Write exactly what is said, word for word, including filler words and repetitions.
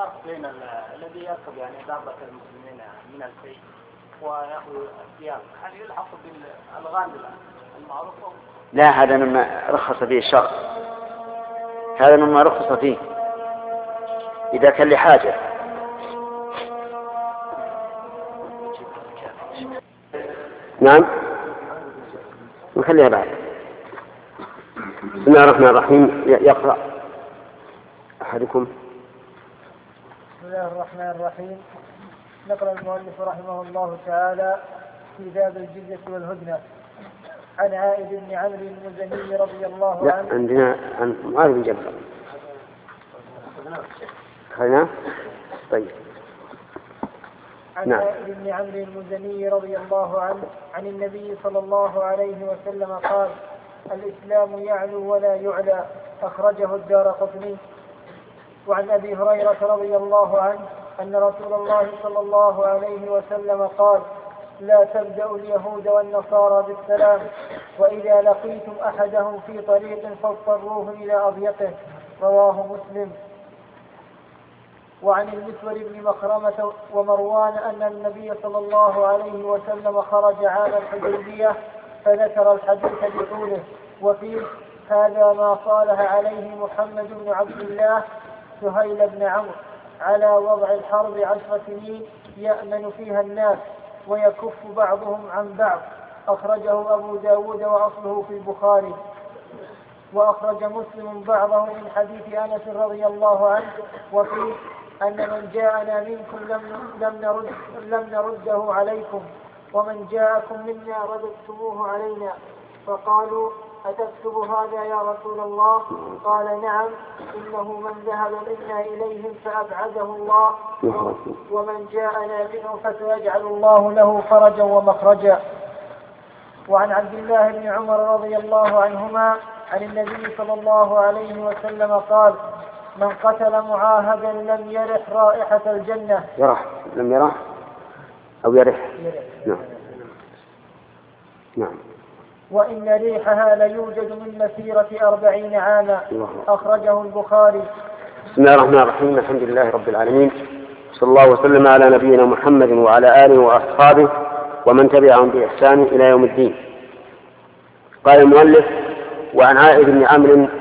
فرق بين الذي يركب يعني دابة المسلمين من الفيء ويأخذ الثياب، هل يلحق بالغانم المعروفة؟ لا، هذا مما رخص فيه الشرع، هذا مما رخص فيه إذا كان لحاجة. نعم، نخليها بعد. بسم الله الرحمن الرحيم. يقرأ أحدكم. بسم الله الرحمن الرحيم. نقل المؤلف رحمه الله تعالى في باب الجزية والهدنة عن عائد بن عمرو المزني رضي الله عنه. لا، عندنا عن معاذ بن جبل. خلينا طيب. عن نعم. عائد بن عمرو المزني رضي الله عنه عن النبي صلى الله عليه وسلم قال: الإسلام يعلو ولا يعلى، أخرجه الدارقطني. وعن أبي هريرة رضي الله عنه أن رسول الله صلى الله عليه وسلم قال: لا تبدأوا اليهود والنصارى بالسلام، وإذا لقيتم أحدهم في طريق فاضطروه إلى أضيقه، رواه مسلم. وعن المسور بن مخرمة ومروان أن النبي صلى الله عليه وسلم خرج عام الحديبية فذكر الحديث بطوله، وفيه: هذا ما صالح عليه محمد بن عبد الله سهيل بن عمرو على وضع الحرب عشر سنين يأمن فيها الناس ويكف بعضهم عن بعض، أخرجه أبو داود وأصله في البخاري. وأخرج مسلم بعضه من حديث أنس رضي الله عنه، وفيه: أن من جاءنا منكم لم لم نرد لم نرده عليكم، ومن جاءكم منا رددتموه علينا. فقالوا: أتكتب هذا يا رسول الله؟ قال: نعم، إنه من ذهب منا إليهم فأبعده الله، ومن جاءنا منه فسيجعل الله له فرجا ومخرجا. وعن عبد الله بن عمر رضي الله عنهما عن النبي صلى الله عليه وسلم قال: من قتل معاهدا لم يرح رائحة الجنة. يرح لم يرح أو يرح. نعم. نعم. وإن ريحها ليوجد من مسيرة أربعين عاما، أخرجه البخاري. بسم الله الرحمن الرحيم. الحمد لله رب العالمين، صلى الله وسلم على نبينا محمد وعلى آله وأصحابه ومن تبعهم بإحسان إلى يوم الدين. قال المؤلف: وعن عائد بن عمرو